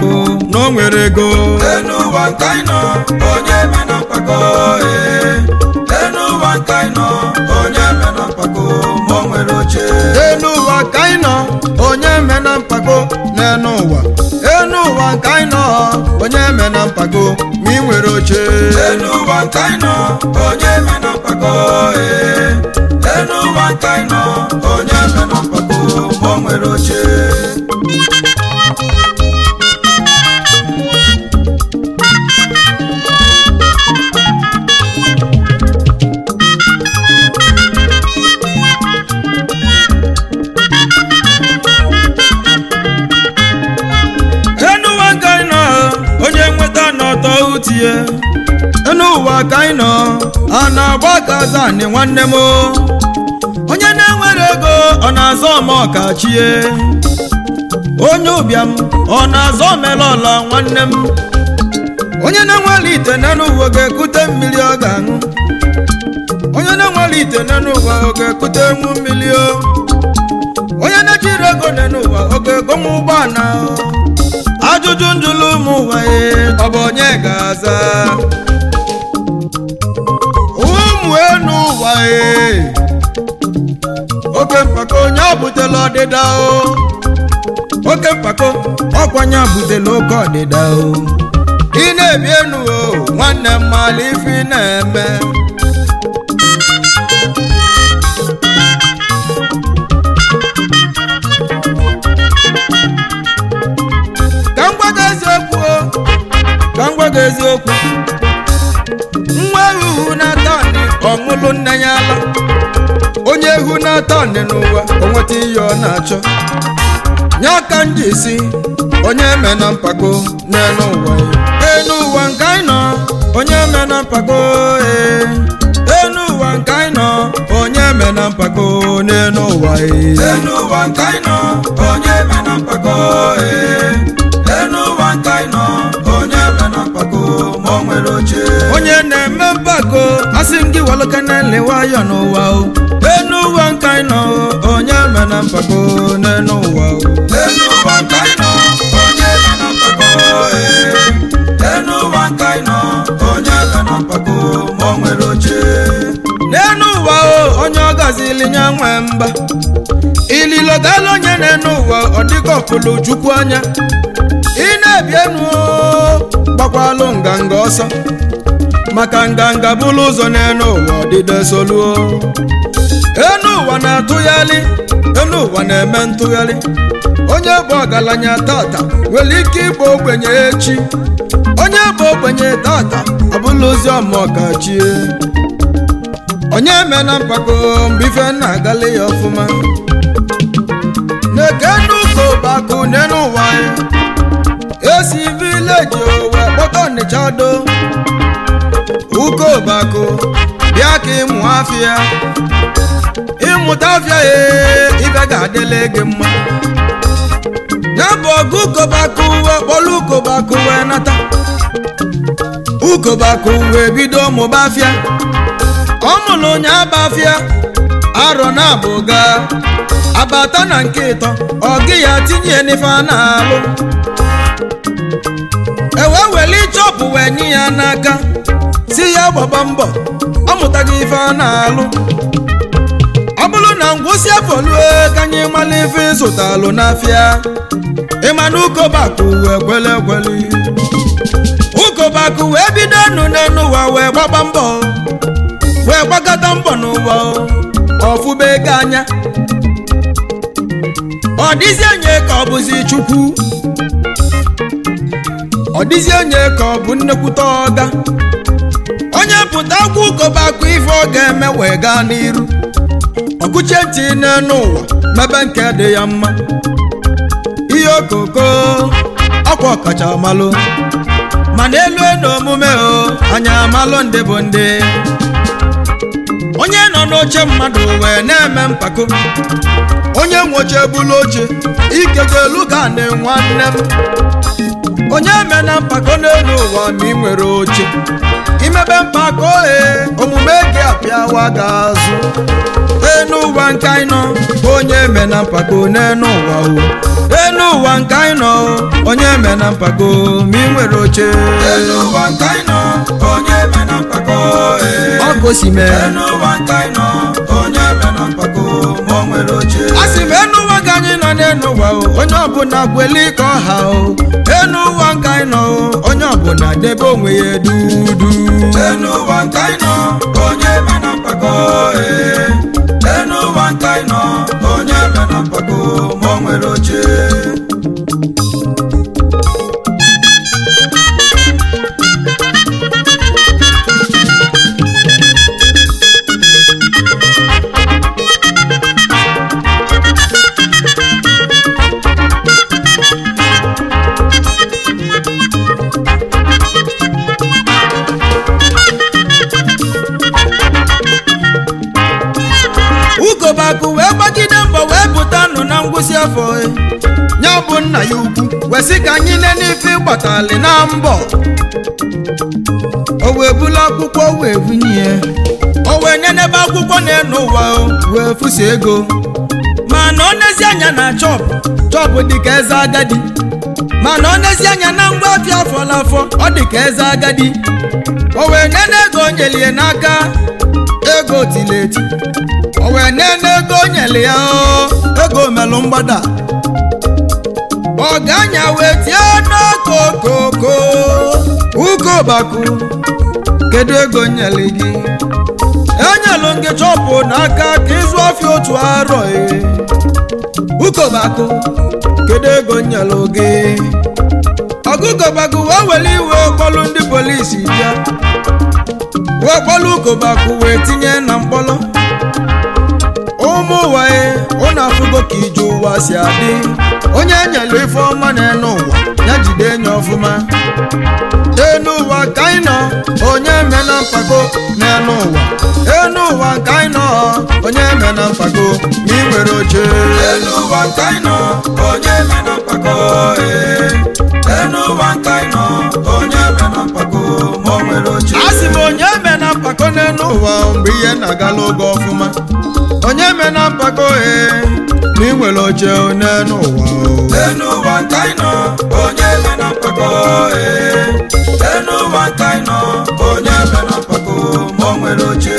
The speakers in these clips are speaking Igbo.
mpako no nwere ego enu wankaino onye mena mpako enu wankaino onye mena mpako mo nwere oche enu wankaino onye mena mpako n'enu ụwa enu wankaino onye mena mpako mi nwere oche enu wankaino onye mena mpako enu wankaino onye mena mpako mo nwere oche enu ụwa ka anyị nọ a na-agba ka azani nwanne m onye na-enwere ego ọ na-azọ ọma ọkachie onye ụbịam ọ na-azọ omelọla nwanne m onye na-enwere ite n'enu ụwa ga-ekute mmiri ọ ga-aṅụ onye na-enwere ite n'enu ụwa ọ ga-ekute nwu mmiri onye na-ejiri ego n'enu ụwa ọ ga-egonwu ụgbọala ajụjụ njụlụ ụmụ ụwa ọ bụ onye ga-aza ụmụ enu ụwa oke mpako onye butela ọdịda oke mpako ọkwanye butela oke ọdịda ị na-ebi enu nwanne m mala ife ị na-eme eziokwu nwa ehu na-ata ọnị ọṅụlụ nne ya ala onye ehu na-ata ọnị n'ụwa o nweta ihe ọ na-achọ nye aka nji isi onye mena mpako n'elu ụwa enu ụwa nke anyị nọ onye mena mpako enu ụwa nke anyị nọ onye mena mpako n'elu ụwa enu ụwa nke anyị nọ onye mena mpako enu ụwa nke anyị nọ onye mena mpako mo nwere oche onye na-eme mpako asị m gị waloka na-elewa ya n'ụwa enu ụwa nke anyị nọ onye mena mpako n'enu ụwa enu ụwa nke anyị nọ onye mena mpako enu ụwa nke anyị nọ onye mena mpako mo nwere oche n'enu ụwa onye ọ gazili nye nwe mba ililogala onye n'enu ụwa ọ dịka ọkụlụ chukwu anya ị na-ebi enu gbakwalụ nganga ọsọ maka nganga bụlụ ụzọ n'enu ụwa ọdịda soluo enu ụwa na-atụgharị enu ụwa na-eme ntụgharị onye bụ ọgaranya tata nwere ike ịbụ ogbenye echi onye bụ ogbenye tata ọbụla ozi ọma ọkachie onye mena mpako mgbe ife na-agali ya ọfụma na-ekenu ụkọbakụ n'enu ụwa esi vileji owe kpọta Ọnịcha do ụkọbakụ bịa ka ịmụ afịa ịmụta afịa ibe ga-adịle gị mma ya bụ ọgụ ụkọbakụ wee kpọrọ ụkọbakụ wee nata ụkọbakụ wee bido mụba afịa ọ mụrụ onye aba afịa arọ na abụga abata na nke ịtọ ọ gị ya tinye n'ife a na-alụ ewe weli chọpụ wee nye ya n'aka si ya gbaba mbọ ọ mụtaghị ife a na-alụ ọ bụrụ na ngwụsị afọ lue ka anyị mala ife ịzụtalụ n'afịa ịma na ụkọbakụ wee kwele ekweli ụkọbakụ wee bido enu n'enu ụwa wee gbaba mbọ wee gbagata mbọ n'ụwa ọfụba ego anya ọ dịzi onye ka ọ bụzi chukwu ọ dịzi onye ka ọ bụ nnekwute ọga onye pụta gwa ụkọbakụ ife ọ ga-eme wee gaa n'iru ọkụche ntị n'enu ụwa mebe nke dị ya mma ihe okoko ọkwa ọkacha amalụ mana elu enu omume anya amalụ ndị bụ ndị onye nọ n'oche mmadụ wee na-eme mpako onye nwoche bulu oche ike ga-elu ka na nwanne m onye mena mpako n'elu ụwa ma ị nwere oche imebe mpako omume gị apịawa gị azụ enu ụwa nke anyị nọ onye eme na mpako n'enu ụwa o enu ụwa nke anyị nọ onye eme na mpako ma ị nwere oche enu ụwa nke anyị nọ onye eme na mpako ọkụ si mee enu ụwa nke anyị nọ onye eme na mpako ma o nwere oche a sị m enu ụwa ka anyị nọ n'enu ụwa o onye ọbụla kweli ka ọha o enu ụwa nke anyị nọ onye ọbụla debe onwe ya dudu enu ụwa nke anyị nọ onye eme na mpako enu ụwa nke anyị nọ onye eme na mpako ma o nwere oche Ugobakụ wee gbagide mbọ wee pụta nụ na ngwụsị afọ ya bụ nna ya ukwu wee sị ka anyị nene ife gbatalị na mbọ o wee bulu akwụkwọ wee bunye o wee nenebe akwụkwọ na-enu ụwa wee fụsa ego mana ọ nezi anya na chọpụ dịka eze agadi mana ọ nezi anya na ngwa afịa afọ n'afọ ọ dịka eze agadi o wee nene ego nyelie n'aka ego tileti o wee nene ego nyeli ya ego melụ mgbada ọ ga-anya wee tie n'okokoko Ugobakụ kedu ego nyeli gị enyelu gị chọpụ n'aka ka ịzụ afịa otu arọ Ugobakụ kedu ego nyelu gị Ugobakụ wee were iwe kpọlụ ndị polisi bịa wee kpọlụ Ugobakụ wee tinye na mkpọrọ ụmụ ụwa ụnụ afụgo ka ije ụwa si adị onye nyelu ife ọma n'enu ụwa ya jide enyi ọfụma enu ụwa ka anyị nọ onye eme na mpako n'enu ụwa enu ụwa ka anyị nọ onye eme na mpako ma ị nwere oche enu ụwa nke anyị nọ onye eme na mpako enu ụwa nke anyị nọ onye eme na mpako ma o nwere oche a sị m onye eme na mpako n'enu ụwa mgbe ihe na-agala oge ọfụma onye eme na mpako ma ị nwere oche n'enu ụwa enu ụwa nke anyị nọ onye eme na mpako enu ụwa nke anyị nọ onye eme na mpako ma o nwere oche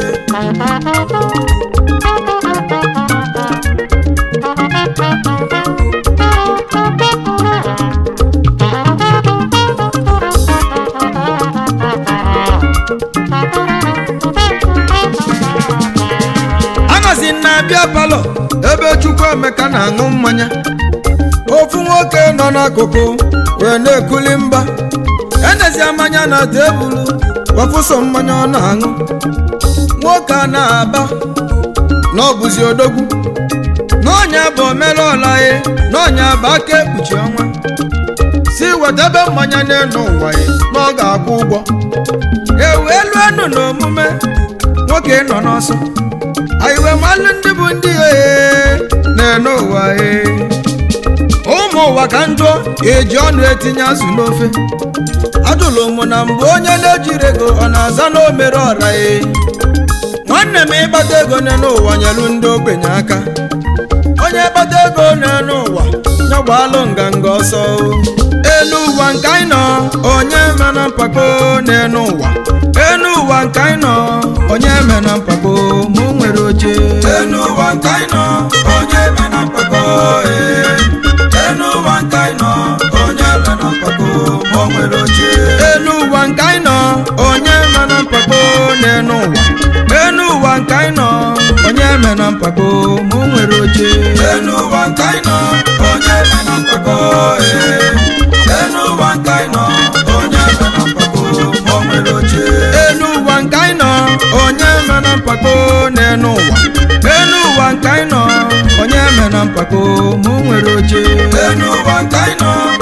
anọzi na-abịa palọ ebe Chukwuemeka na-aṅụ mmanya ofu nwoke nọ n'akụkụ wee na-ekuli mba enezia mmanya na tebụlụ wafụso mmanya ọ na-aṅụ nwoke a na-aba n'ọbụzi odogwu n'ọnya bụ omelọla n'ọnya bụ aka ekpuchi ọnwa si wetebe mmanya n'enu ụwa na ọ ga-akwụ ụgwọ ewelu enu n'omume nwoke nọ n'ọsọ ayiwe malụ ndị bụ ndị n'enu ụwa ụmụ ụwa ka njọ eji ọnụ etinye azụ n'ofe ajụlụ m na mgbe onye na-ejiri ego ọ na-aza n'omere ọra nwanne m ịkpata ego n'enu ụwa nyelu ndị ogbenye aka onye kpata ego n'enu ụwa nyagbalụ nganga ọsọ elu ụwa nke anyị nọ onye eme na mpako n'enu ụwa enu ụwa nke anyị nọ onye eme na mpako ma o nwere oche enu ụwa nke anyị nọ onye eme na mpako enu ụwa nke anyị nọ onye eme na mpako ma o nwere oche enu ụwa nke anyị nọ onye eme na mpako n'enu ụwa enu ụwa nke anyị nọ onye eme na mpako ma o nwere oche enu ụwa nke anyị nọ onye eme na mpako enu ụwa nke anyị nọ onye eme na mpako ma o nwere oche enu ụwa nke anyị nọ onye eme na mpako n'enu ụwa enu ụwa nke anyị nọ onye eme na mpako ma o nwere oche enu ụwa nke anyị nọ